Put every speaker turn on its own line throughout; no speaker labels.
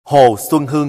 Hồ Xuân Hương.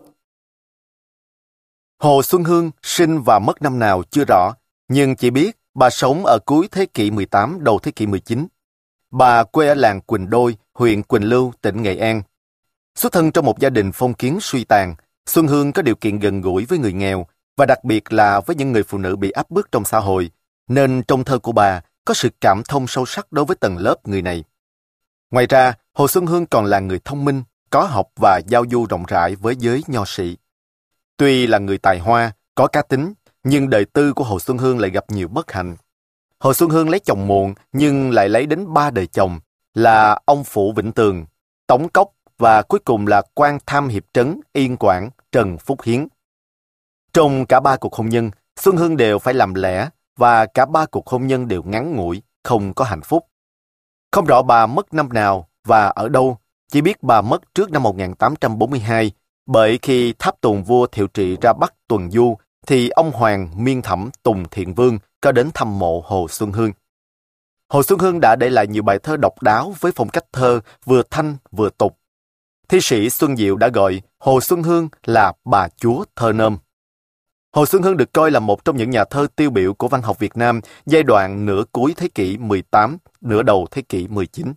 Hồ Xuân Hương sinh và mất năm nào chưa rõ, nhưng chỉ biết bà sống ở cuối thế kỷ 18, đầu thế kỷ 19. Bà quê ở làng Quỳnh Đôi, huyện Quỳnh Lưu, tỉnh Nghệ An. Xuất thân trong một gia đình phong kiến suy tàn, Xuân Hương có điều kiện gần gũi với người nghèo và đặc biệt là với những người phụ nữ bị áp bức trong xã hội, nên trong thơ của bà có sự cảm thông sâu sắc đối với tầng lớp người này. Ngoài ra, Hồ Xuân Hương còn là người thông minh, có học và giao du rộng rãi với giới nho sĩ. Tuy là người tài hoa, có cá tính, nhưng đời tư của Hồ Xuân Hương lại gặp nhiều bất hạnh. Hồ Xuân Hương lấy chồng muộn nhưng lại lấy đến 3 đời chồng, là ông Phủ Vĩnh Tường, Tống Cốc và cuối cùng là quan tham hiệp trấn Yên Quảng Trần Phúc Hiến. Trong cả 3 cuộc hôn nhân, Xuân Hương đều phải làm lẽ và cả 3 cuộc hôn nhân đều ngắn ngủi, không có hạnh phúc. Không rõ bà mất năm nào và ở đâu, chỉ biết bà mất trước năm 1842, bởi khi tháp tùng vua Thiệu Trị ra Bắc tuần du, thì ông Hoàng Miên Thẩm Tùng Thiện Vương có đến thăm mộ Hồ Xuân Hương. Hồ Xuân Hương đã để lại nhiều bài thơ độc đáo với phong cách thơ vừa thanh vừa tục. Thi sĩ Xuân Diệu đã gọi Hồ Xuân Hương là bà chúa thơ nôm. Hồ Xuân Hương được coi là một trong những nhà thơ tiêu biểu của văn học Việt Nam giai đoạn nửa cuối thế kỷ 18, nửa đầu thế kỷ 19.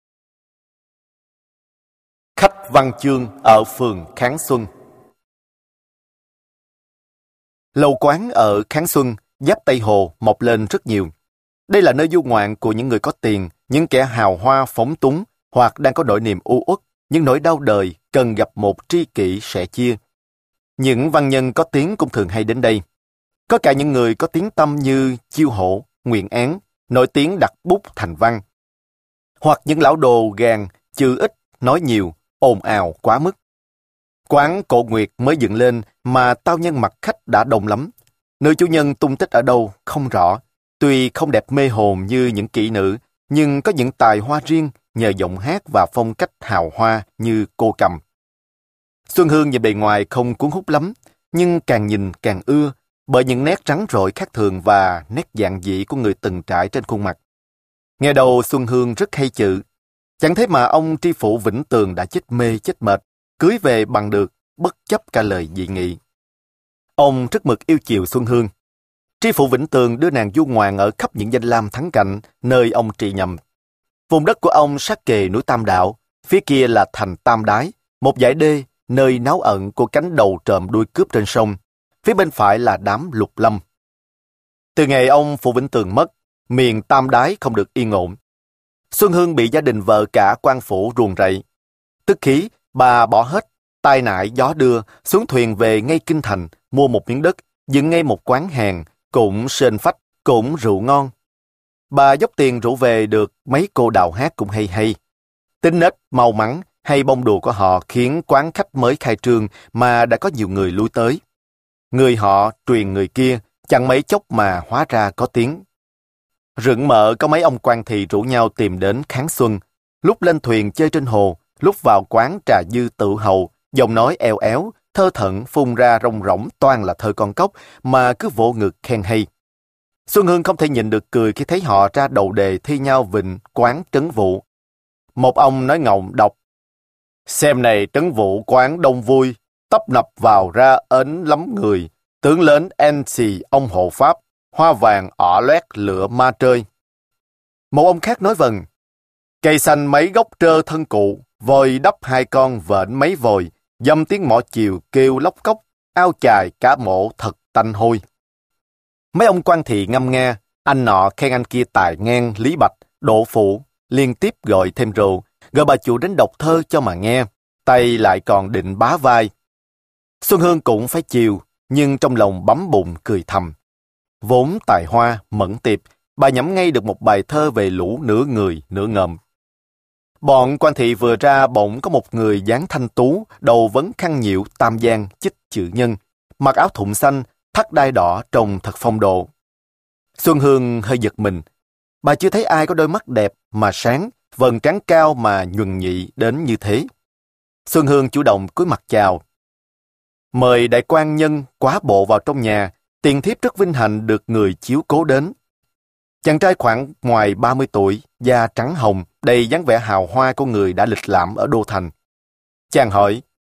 Khách văn chương ở phường Kháng Xuân. Lầu quán ở Kháng Xuân, giáp Tây Hồ mọc lên rất nhiều. Đây là nơi du ngoạn của những người có tiền, những kẻ hào hoa phóng túng hoặc đang có nỗi niềm u uất, những nỗi đau đời cần gặp một tri kỷ sẻ chia. Những văn nhân có tiếng cũng thường hay đến đây. Có cả những người có tiếng tăm như Chiêu Hổ, Nguyện Án, nổi tiếng đặt bút thành văn. Hoặc những lão đồ gàn, chữ ít, nói nhiều, ồn ào quá mức. Quán Cổ Nguyệt mới dựng lên mà tao nhân mặt khách đã đông lắm. Nữ chủ nhân tung tích ở đâu không rõ. Tuy không đẹp mê hồn như những kỹ nữ, nhưng có những tài hoa riêng nhờ giọng hát và phong cách hào hoa như cô cầm. Xuân Hương nhìn bề ngoài không cuốn hút lắm, nhưng càng nhìn càng ưa bởi những nét trắng rọi khác thường và nét giản dị của người từng trải trên khuôn mặt. Nghe đầu Xuân Hương rất hay chữ. Chẳng thế mà ông tri phủ Vĩnh Tường đã chết mê chết mệt, cưới về bằng được, bất chấp cả lời dị nghị. Ông rất mực yêu chiều Xuân Hương. Tri phủ Vĩnh Tường đưa nàng du ngoạn ở khắp những danh lam thắng cảnh, nơi ông trị nhầm. Vùng đất của ông sát kề núi Tam Đạo, phía kia là thành Tam Đái, một dải đê, nơi náu ẩn của cánh đầu trộm đuôi cướp trên sông. Phía bên phải là đám Lục Lâm. Từ ngày ông Phủ Vĩnh Tường mất, miền Tam Đái không được yên ổn. Xuân Hương bị gia đình vợ cả quan phủ ruồng rẫy. Tức khí, bà bỏ hết, tai nại gió đưa, xuống thuyền về ngay kinh thành, mua một miếng đất, dựng ngay một quán hàng, cũng sên phách, cũng rượu ngon. Bà dốc tiền rủ về được mấy cô đào hát cũng hay hay. Tính nết, mau mắn hay bông đùa của họ khiến quán khách mới khai trương mà đã có nhiều người lui tới. Người họ truyền người kia, chẳng mấy chốc mà hóa ra có tiếng. Rựng mợ có mấy ông quan thị rủ nhau tìm đến Kháng Xuân, lúc lên thuyền chơi trên hồ, lúc vào quán trà dư tự hầu, giọng nói eo éo, thơ thẩn phun ra rong rỗng toan là thơ con cóc mà cứ vỗ ngực khen hay. Xuân Hương không thể nhìn được cười khi thấy họ ra đầu đề thi nhau vịnh quán trấn vụ. Một ông nói ngọng đọc: xem này trấn vụ quán đông vui, tấp nập vào ra ến lắm người, tướng lớn en xì ông hộ pháp, hoa vàng ỏ loét lửa ma trơi. Một ông khác nói vần: cây xanh mấy gốc trơ thân cụ, vòi đắp 2 con vện mấy vòi, dâm tiếng mõ chiều kêu lóc cốc, ao chài cá mổ thật tanh hôi. Mấy ông quan thị ngâm nga, anh nọ khen anh kia tài ngang lý bạch, độ phụ, liên tiếp gọi thêm rượu, gọi bà chủ đến đọc thơ cho mà nghe, tay lại còn định bá vai. Xuân Hương cũng phải chiều, nhưng trong lòng bấm bụng cười thầm. Vốn tài hoa, mẫn tiệp, bà nhẩm ngay được một bài thơ về lũ nửa người, nửa ngợm. Bọn quan thị vừa ra bỗng có một người dáng thanh tú, đầu vấn khăn nhiễu tam giang chích chữ nhân, mặc áo thụng xanh, thắt đai đỏ trông thật phong độ. Xuân Hương hơi giật mình. Bà chưa thấy ai có đôi mắt đẹp mà sáng, vầng trán cao mà nhuần nhị đến như thế. Xuân Hương chủ động cúi mặt chào. Mời đại quan nhân quá bộ vào trong nhà, tiền thiếp rất vinh hạnh được người chiếu cố đến. Chàng trai khoảng ngoài 30 tuổi, da trắng hồng, đầy dáng vẻ hào hoa của người đã lịch lãm ở đô thành. Chàng hỏi: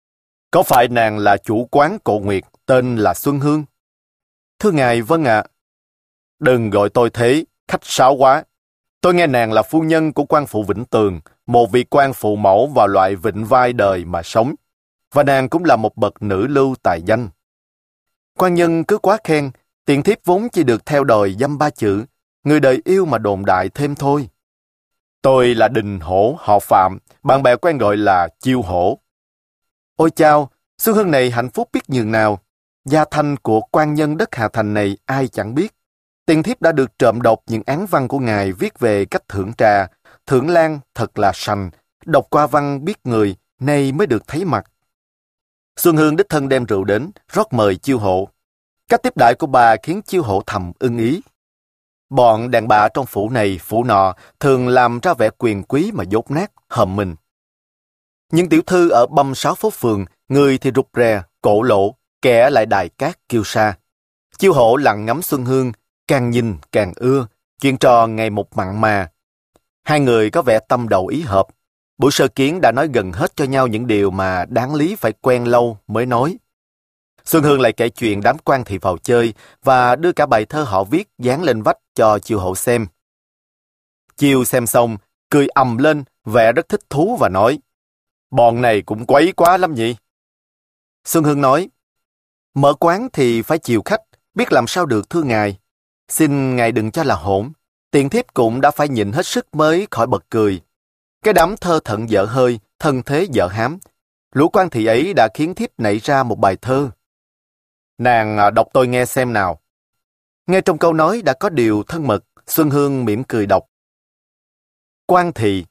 Có phải nàng là chủ quán Cổ Nguyệt, tên là Xuân Hương? Thưa ngài, vâng ạ. Đừng gọi tôi thế, khách sáo quá. Tôi nghe nàng là phu nhân của quan phụ Vĩnh Tường, một vị quan phụ mẫu vào loại vịnh vai đời mà sống. Và nàng cũng là một bậc nữ lưu tài danh. Quan nhân cứ quá khen, tiện thiếp vốn chỉ được theo đòi dăm ba chữ, người đời yêu mà đồn đại thêm thôi. Tôi là Đình Hổ, họ Phạm, bạn bè quen gọi là Chiêu Hổ. Ôi chao, Xuân Hương này hạnh phúc biết nhường nào. Gia thanh của quan nhân đất Hà Thành này ai chẳng biết. Tiền thiếp đã được trộm đọc những án văn của ngài viết về cách thưởng trà, thưởng lan thật là sành, đọc qua văn biết người, nay mới được thấy mặt. Xuân Hương đích thân đem rượu đến, rót mời Chiêu Hộ. Cách tiếp đãi của bà khiến Chiêu Hộ thầm ưng ý. Bọn đàn bà trong phủ này, phủ nọ thường làm ra vẻ quyền quý mà dốt nát, hầm mình. Những tiểu thư ở băm sáu phố phường, người thì rụt rè, cổ lỗ, kẻ lại đài cát kiêu sa. Chiêu Hộ lặng ngắm Xuân Hương, càng nhìn càng ưa, chuyện trò ngày một mặn mà. Hai người có vẻ tâm đầu ý hợp. Buổi sơ kiến đã nói gần hết cho nhau những điều mà đáng lý phải quen lâu mới nói. Xuân Hương lại kể chuyện đám quan thị vào chơi và đưa cả bài thơ họ viết dán lên vách cho Chiêu Hộ xem. Chiêu xem xong, cười ầm lên, vẻ rất thích thú và nói: Bọn này cũng quấy quá lắm nhỉ? Xuân Hương nói: Mở quán thì phải chiều khách, biết làm sao được thưa ngài. Xin ngài đừng cho là hỗn, tiền thiếp cũng đã phải nhịn hết sức mới khỏi bật cười. Cái đám thơ thận dở hơi, thân thế dở hám. Lũ quan thị ấy đã khiến thiếp nảy ra một bài thơ. Nàng đọc tôi nghe xem nào. Nghe trong câu nói đã có điều thân mật, Xuân Hương mỉm cười đọc. Quan thị,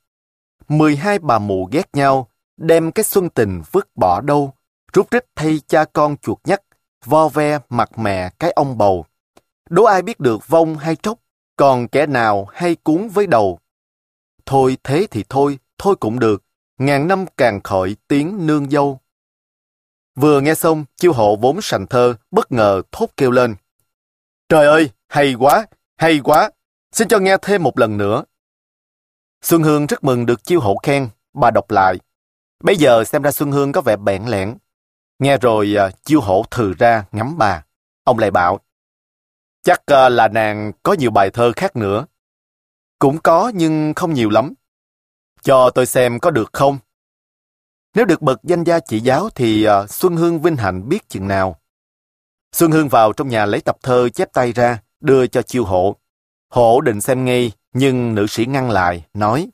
12 bà mụ ghét nhau, đem cái xuân tình vứt bỏ đâu, rút rít thay cha con chuột nhắt, vo ve mặt mẹ cái ông bầu. Đố ai biết được vong hay tróc, còn kẻ nào hay cuốn với đầu. Thôi thế thì thôi, thôi cũng được, ngàn năm càng khỏi tiếng nương dâu. Vừa nghe xong, Chiêu Hộ vốn sành thơ, bất ngờ thốt kêu lên. Trời ơi, hay quá, xin cho nghe thêm một lần nữa. Xuân Hương rất mừng được Chiêu Hộ khen, bà đọc lại. Bây giờ xem ra Xuân Hương có vẻ bẽn lẽn. Nghe rồi Chiêu Hộ thừ ra ngắm bà. Ông lại bảo, chắc là nàng có nhiều bài thơ khác nữa. Cũng có nhưng không nhiều lắm. Cho tôi xem có được không? Nếu được bậc danh gia chỉ giáo thì Xuân Hương vinh hạnh biết chừng nào. Xuân Hương vào trong nhà lấy tập thơ chép tay ra, đưa cho Chiêu Hộ. Hộ định xem ngay, nhưng nữ sĩ ngăn lại, nói: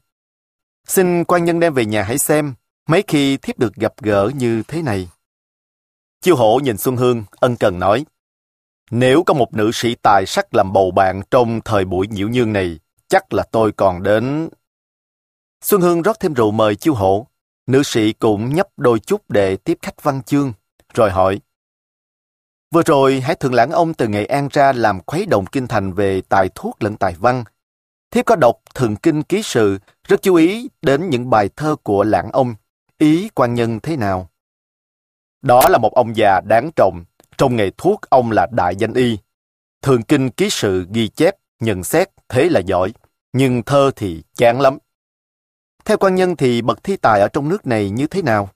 Xin quan nhân đem về nhà hãy xem, mấy khi thiếp được gặp gỡ như thế này. Chiêu Hộ nhìn Xuân Hương, ân cần nói: Nếu có một nữ sĩ tài sắc làm bầu bạn trong thời buổi nhiễu nhương này, chắc là tôi còn đến... Xuân Hương rót thêm rượu mời Chiêu Hộ. Nữ sĩ cũng nhấp đôi chút để tiếp khách văn chương, rồi hỏi: Vừa rồi Hải Thượng Lãng ông từ Nghệ An ra làm khuấy động kinh thành về tài thuốc lẫn tài văn. Thiếp có đọc Thường Kinh Ký Sự, rất chú ý đến những bài thơ của Lãng ông. Ý quan nhân thế nào? Đó là một ông già đáng trọng. Trong nghề thuốc ông là đại danh y. Thường Kinh Ký Sự ghi chép, nhận xét thế là giỏi, nhưng thơ thì chán lắm. Theo quan nhân thì bậc thi tài ở trong nước này như thế nào?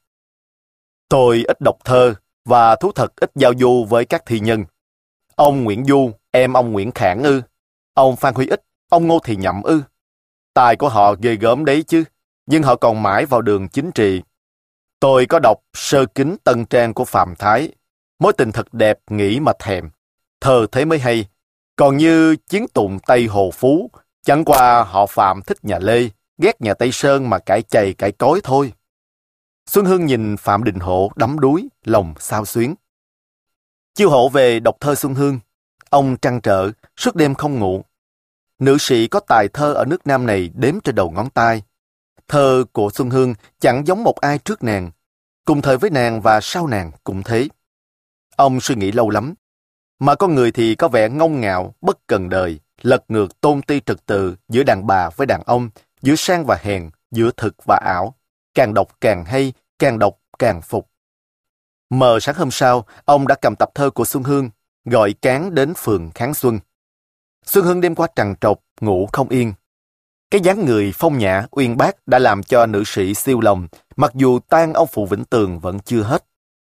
Tôi ít đọc thơ và thú thật ít giao du với các thi nhân. Ông Nguyễn Du, em ông Nguyễn Khảng ư? Ông Phan Huy Ích, ông Ngô Thì Nhậm ư? Tài của họ ghê gớm đấy chứ, nhưng họ còn mãi vào đường chính trị. Tôi có đọc Sơ Kính Tân Trang của Phạm Thái. Mối tình thật đẹp nghĩ mà thèm. Thơ thế mới hay. Còn như Chiến Tụng Tây Hồ Phú, chẳng qua họ Phạm thích nhà Lê, ghét nhà Tây Sơn mà cãi chày cãi cối thôi. Xuân Hương nhìn Phạm Đình Hộ đắm đuối, lòng xao xuyến. Chiêu Hộ về đọc thơ Xuân Hương. Ông trăn trở, suốt đêm không ngủ. Nữ sĩ có tài thơ ở nước Nam này đếm trên đầu ngón tay. Thơ của Xuân Hương chẳng giống một ai trước nàng, cùng thời với nàng và sau nàng cũng thế. Ông suy nghĩ lâu lắm. Mà con người thì có vẻ ngông ngạo, bất cần đời, lật ngược tôn ti trật tự giữa đàn bà với đàn ông, giữa sang và hèn, giữa thực và ảo. Càng đọc càng hay, càng đọc càng phục. Mờ sáng hôm sau, ông đã cầm tập thơ của Xuân Hương, gọi cán đến phường Kháng Xuân. Xuân Hương đêm qua trằn trọc, ngủ không yên. Cái dáng người phong nhã, uyên bác đã làm cho nữ sĩ siêu lòng, mặc dù tang ông phụ Vĩnh Tường vẫn chưa hết.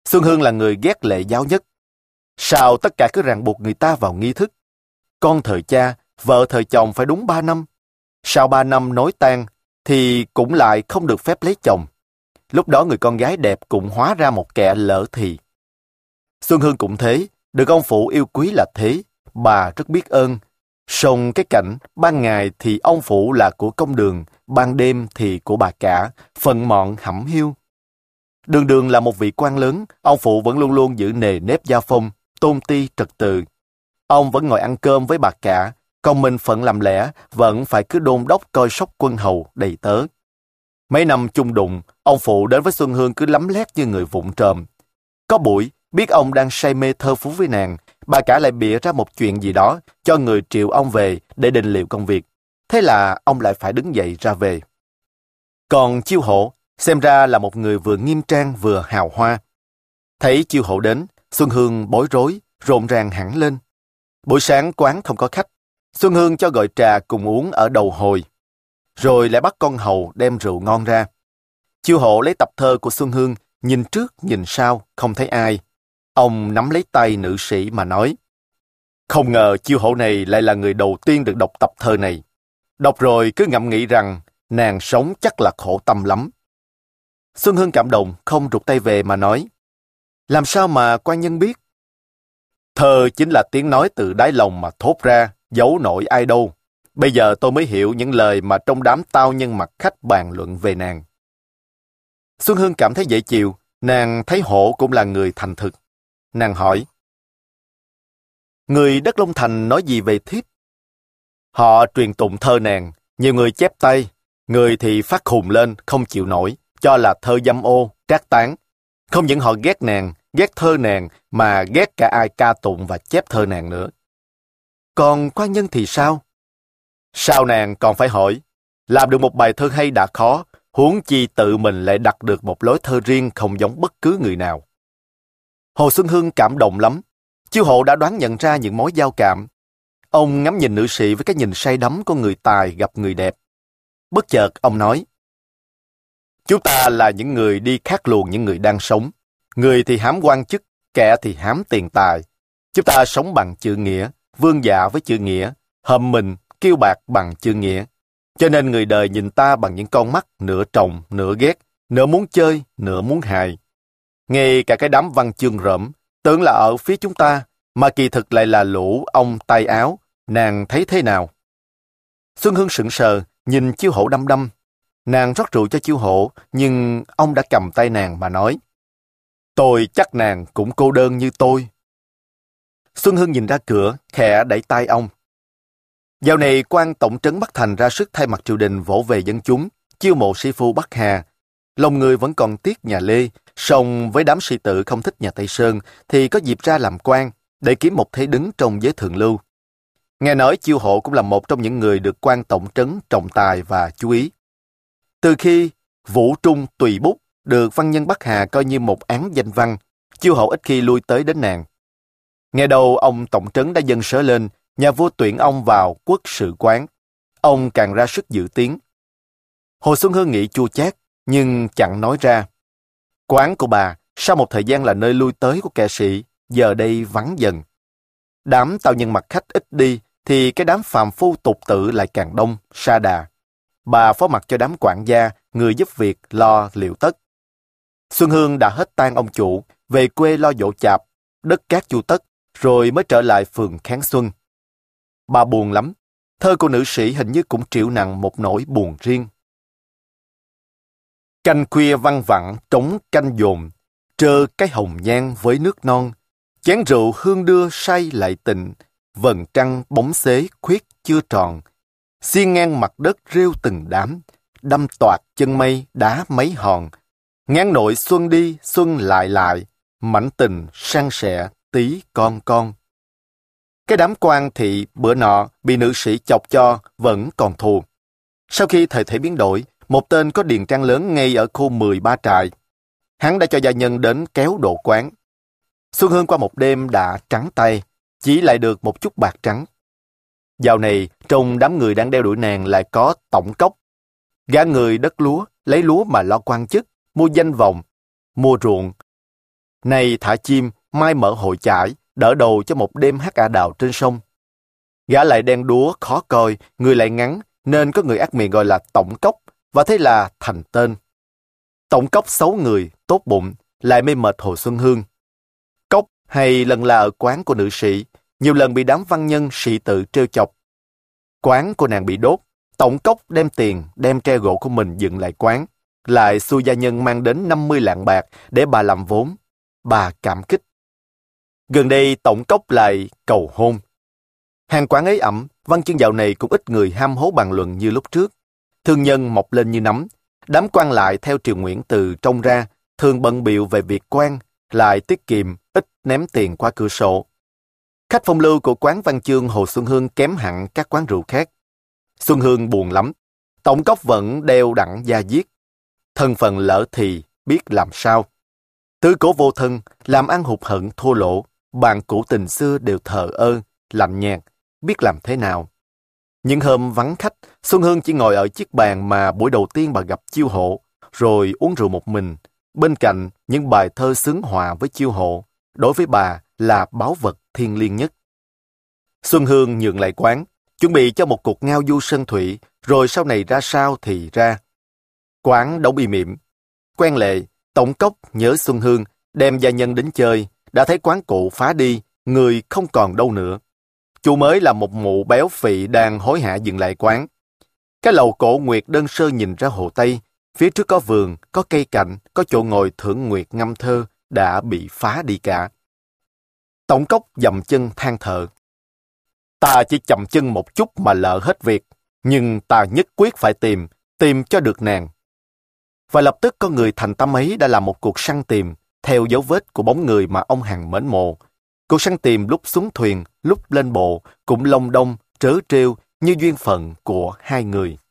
Xuân Hương là người ghét lễ giáo nhất. Sao tất cả cứ ràng buộc người ta vào nghi thức? Con thời cha, vợ thời chồng phải đúng 3 năm. Sau 3 năm nối tang thì cũng lại không được phép lấy chồng. Lúc đó người con gái đẹp cũng hóa ra một kẻ lỡ thì. Xuân Hương cũng thế, được ông phụ yêu quý là thế, bà rất biết ơn. Song cái cảnh, ban ngày thì ông phụ là của công đường, ban đêm thì của bà cả, phần mọn hẩm hiu. Đường đường là một vị quan lớn, ông phụ vẫn luôn luôn giữ nề nếp gia phong, tôn ti trật tự. Ông vẫn ngồi ăn cơm với bà cả, còn mình phận làm lẽ vẫn phải cứ đôn đốc coi sóc quân hầu đầy tớ. Mấy năm chung đụng, ông phụ đến với Xuân Hương cứ lắm lét như người vụng trộm. Có buổi, biết ông đang say mê thơ phú với nàng, bà cả lại bịa ra một chuyện gì đó, cho người triệu ông về để định liệu công việc. Thế là ông lại phải đứng dậy ra về. Còn Chiêu Hộ, xem ra là một người vừa nghiêm trang vừa hào hoa. Thấy Chiêu Hộ đến, Xuân Hương bối rối, rộn ràng hẳn lên. Buổi sáng quán không có khách, Xuân Hương cho gọi trà cùng uống ở đầu hồi. Rồi lại bắt con hầu đem rượu ngon ra. Chiêu Hộ lấy tập thơ của Xuân Hương, nhìn trước nhìn sau, không thấy ai. Ông nắm lấy tay nữ sĩ mà nói: Không ngờ Chiêu Hộ này lại là người đầu tiên được đọc tập thơ này. Đọc rồi cứ ngẫm nghĩ rằng nàng sống chắc là khổ tâm lắm. Xuân Hương cảm động, không rụt tay về mà nói: Làm sao mà quan nhân biết? Thơ chính là tiếng nói từ đáy lòng mà thốt ra, giấu nổi ai đâu. Bây giờ tôi mới hiểu những lời mà trong đám tao nhân mặt khách bàn luận về nàng. Xuân Hương cảm thấy dễ chịu, nàng thấy Hộ cũng là người thành thực. Nàng hỏi: Người đất Long Thành nói gì về thiếp? Họ truyền tụng thơ nàng, nhiều người chép tay, người thì phát khùng lên, không chịu nổi, cho là thơ dâm ô, trác tán. Không những họ ghét nàng, ghét thơ nàng, mà ghét cả ai ca tụng và chép thơ nàng nữa. Còn quan nhân thì sao? Sao nàng còn phải hỏi? Làm được một bài thơ hay đã khó, huống chi tự mình lại đặt được một lối thơ riêng không giống bất cứ người nào. Hồ Xuân Hương cảm động lắm. Chiêu Hộ đã đoán nhận ra những mối giao cảm. Ông ngắm nhìn nữ sĩ với cái nhìn say đắm của người tài gặp người đẹp. Bất chợt ông nói: Chúng ta là những người đi khác luồng những người đang sống. Người thì hám quan chức, kẻ thì hám tiền tài. Chúng ta sống bằng chữ nghĩa, vương dạ với chữ nghĩa, hầm mình, kiêu bạc bằng chữ nghĩa. Cho nên người đời nhìn ta bằng những con mắt nửa trồng, nửa ghét, nửa muốn chơi, nửa muốn hại. Ngay cả cái đám văn chương rỡm, tưởng là ở phía chúng ta, mà kỳ thực lại là lũ ông tay áo, nàng thấy thế nào? Xuân Hương sững sờ, nhìn Chiêu Hộ đăm đăm. Nàng rót rượu cho Chiêu Hộ, nhưng ông đã cầm tay nàng mà nói: Tôi chắc nàng cũng cô đơn như tôi. Xuân Hương nhìn ra cửa, khẽ đẩy tay ông. Dạo này quan tổng trấn Bắc Thành ra sức thay mặt triều đình vỗ về dân chúng, chiêu mộ sĩ phu Bắc Hà. Lòng người vẫn còn tiếc nhà Lê, song với đám sĩ tử không thích nhà Tây Sơn thì có dịp ra làm quan để kiếm một thế đứng trong giới thượng lưu. Nghe nói Chiêu Hộ cũng là một trong những người được quan tổng trấn trọng tài và chú ý. Từ khi Vũ Trung Tùy Bút được văn nhân Bắc Hà coi như một án danh văn, Chiêu Hộ ít khi lui tới đến nàng. Nghe đầu ông tổng trấn đã dâng sớ lên, nhà vua tuyển ông vào quốc sự quán. Ông càng ra sức giữ tiếng. Hồ Xuân Hương nghĩ chua chát, nhưng chẳng nói ra. Quán của bà, sau một thời gian là nơi lui tới của kẻ sĩ, giờ đây vắng dần. Đám tao nhân mặt khách ít đi, thì cái đám phàm phu tục tử lại càng đông, sa đà. Bà phó mặc cho đám quản gia, người giúp việc lo liệu tất. Xuân Hương đã hết tang ông chủ, về quê lo dỗ chạp, đất cát chu tất, rồi mới trở lại phường Kháng Xuân. Bà buồn lắm, thơ của nữ sĩ hình như cũng chịu nặng một nỗi buồn riêng. Canh khuya văng vẳng trống canh dồn, trơ cái hồng nhan với nước non, chén rượu hương đưa say lại tình, vầng trăng bóng xế khuyết chưa tròn, xiên ngang mặt đất rêu từng đám, đâm toạc chân mây đá mấy hòn, ngán nội xuân đi xuân lại lại, mảnh tình san sẻ tí con. Cái đám quan thị bữa nọ bị nữ sĩ chọc cho vẫn còn thù. Sau khi thời thể biến đổi, một tên có điền trang lớn ngay ở khu 13 trại. Hắn đã cho gia nhân đến kéo độ quán. Xuân Hương qua một đêm đã trắng tay, chỉ lại được một chút bạc trắng. Dạo này, trong đám người đang đeo đuổi nàng lại có tổng cốc. Gã người đất lúa, lấy lúa mà lo quan chức, mua danh vọng, mua ruộng. nay thả chim, mai mở hội chải, đỡ đầu cho một đêm hát ả đào trên sông. Gã lại đen đúa, khó coi, người lại ngắn, nên có người ác miệng gọi là Tổng Cốc, và thế là thành tên. Tổng Cốc xấu người, tốt bụng, lại mê mệt Hồ Xuân Hương. Cốc hay lần là ở quán của nữ sĩ, nhiều lần bị đám văn nhân sĩ tử trêu chọc. Quán của nàng bị đốt, Tổng Cốc đem tiền, đem tre gỗ của mình dựng lại quán, lại xui gia nhân mang đến 50 lạng bạc để bà làm vốn. Bà cảm kích. Gần đây Tổng Cốc lại cầu hôn. Hàng quán ấy ẩm, văn chương dạo này cũng ít người ham hố bàn luận như lúc trước. Thương nhân mọc lên như nấm, đám quan lại theo triều Nguyễn từ trong ra, thường bận bịu về việc quan, lại tiết kiệm, ít ném tiền qua cửa sổ. Khách phong lưu của quán văn chương Hồ Xuân Hương kém hẳn các quán rượu khác. Xuân Hương buồn lắm, Tổng Cốc vẫn đeo đẳng da diết. Thân phận lỡ thì biết làm sao. Tứ cố vô thân, làm ăn hụt hẫng thua lỗ, bạn cũ tình xưa đều thờ ơ, lạnh nhạt, biết làm thế nào. Những hôm vắng khách, Xuân Hương chỉ ngồi ở chiếc bàn mà buổi đầu tiên bà gặp Chiêu Hộ, rồi uống rượu một mình. Bên cạnh những bài thơ xướng họa với Chiêu Hộ, đối với bà là báu vật thiêng liêng nhất. Xuân Hương nhường lại quán, chuẩn bị cho một cuộc ngao du sơn thủy, rồi sau này ra sao thì ra. Quán đóng im ỉm. Quen lệ, Tổng Cốc nhớ Xuân Hương, đem gia nhân đến chơi, đã thấy quán cũ phá đi, người không còn đâu nữa. Chủ mới là một mụ béo phì đang hối hả dựng lại quán. Cái lầu cổ nguyệt đơn sơ nhìn ra hồ Tây, phía trước có vườn, có cây cạnh, có chỗ ngồi thưởng nguyệt ngâm thơ, đã bị phá đi cả. Tổng Cốc dậm chân than thở. Ta chỉ chậm chân một chút mà lỡ hết việc, nhưng ta nhất quyết phải tìm cho được nàng. Và lập tức có người thành tâm ấy đã làm một cuộc săn tìm, theo dấu vết của bóng người mà ông hằng mến mộ. Cuộc săn tìm lúc xuống thuyền, lúc lên bộ, cũng lông đông, trớ trêu như duyên phận của hai người.